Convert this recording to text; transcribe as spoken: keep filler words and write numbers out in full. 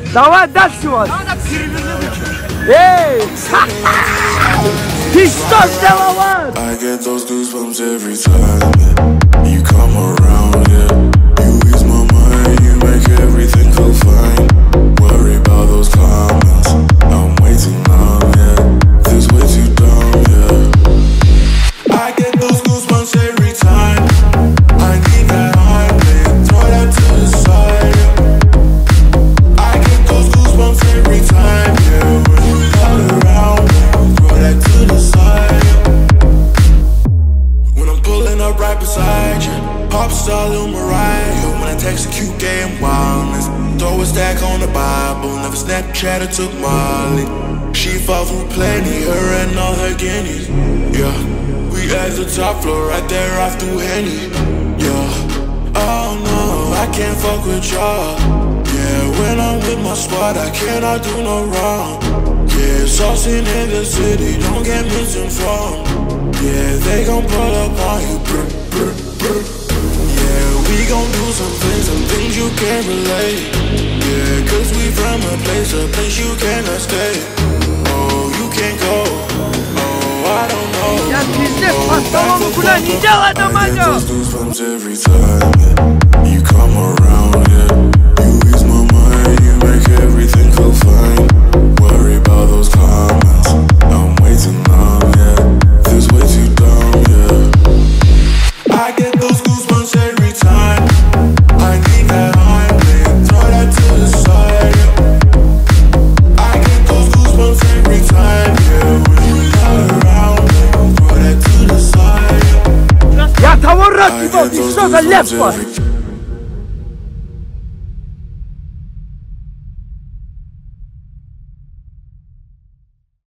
Давай дальше вот. Эй! Ты что сделал? I get those goosebumps every time you come around, yeah. You ease my mind, you make everything feel fine. Worry about those comments, I'm way too numb, yeah. This way too dumb, yeah. I get those goosebumps every time. I need that high, man, throw that to the side, yeah. I get those goosebumps every time, yeah. When you come around, man, throw that to the side, yeah. When I'm pulling up right beside you, pop star Lil Mariah, yo. When I text a cute game wildness, throw a stack on the Bible, never Snapchat or took Molly. She fall through plenty, her and all her guineas, yeah. We at the top floor, right there off through Henny, yeah. Oh no, I can't fuck with y'all, yeah. When I'm with my squad, I cannot do no wrong, yeah. Saucing in the city, don't get misinformed, yeah. They gon' pull up on you, brr, brr, brr. Yeah, we gon' do some things, some things you can't relate, yeah. Cause we from a place, a place you cannot stay. Oh, you can't go, oh, I don't know. Я пиздец, по столу куда не делай, доманё! Every time, yeah. You come around, yeah. You ease my mind, you make everything feel fine. Worry about those comments, I'm way too numb, yeah. This way too dumb, yeah. I get those goosebumps every time. I need that high, man, throw that to the side, yeah. I get those goosebumps every time, yeah. When you come around, man, throw that to the side, yeah. Я того раз ебал, ты что за лепа?